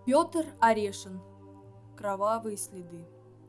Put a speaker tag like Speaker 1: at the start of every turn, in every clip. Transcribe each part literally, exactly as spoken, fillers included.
Speaker 1: Петр Орешин. Кровавые следы.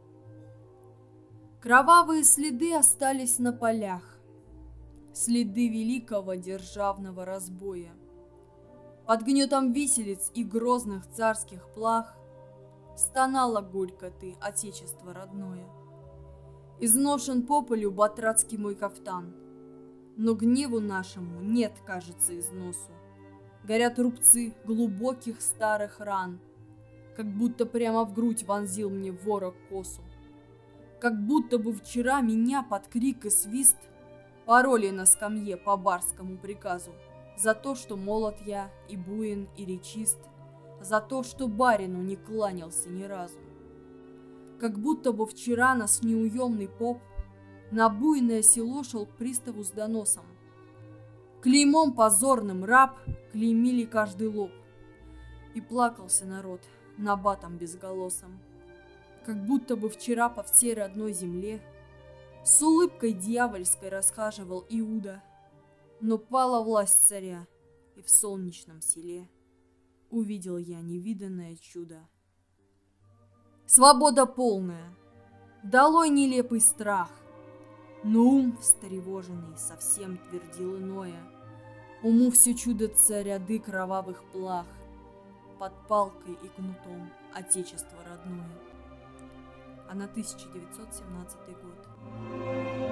Speaker 1: Кровавые следы остались на полях, следы великого державного разбоя. Под гнетом виселиц и грозных царских плах стонала горько ты, отечество родное. Изношен по полю батрацкий мой кафтан, но гневу нашему нет, кажется, износу. Горят рубцы глубоких старых ран, как будто прямо в грудь вонзил мне ворог косу. Как будто бы вчера меня под крик и свист пороли на скамье по барскому приказу за то, что молод я и буен и речист, за то, что барину не кланялся ни разу. Как будто бы вчера нас неуемный поп на буйное село шел к приставу с доносом. Клеймом позорным раб клеймили каждый лоб, и плакался народ набатом безголосом. Как будто бы вчера по всей родной земле с улыбкой дьявольской расхаживал Иуда, но пала власть царя, и в солнечном селе увидел я невиданное чудо. Свобода полная, долой нелепый страх, но ум встревоженный совсем твердил иное. Уму все чудятся ряды кровавых плах, под палкой и кнутом отечество родное. А на тысяча девятьсот семнадцатый год.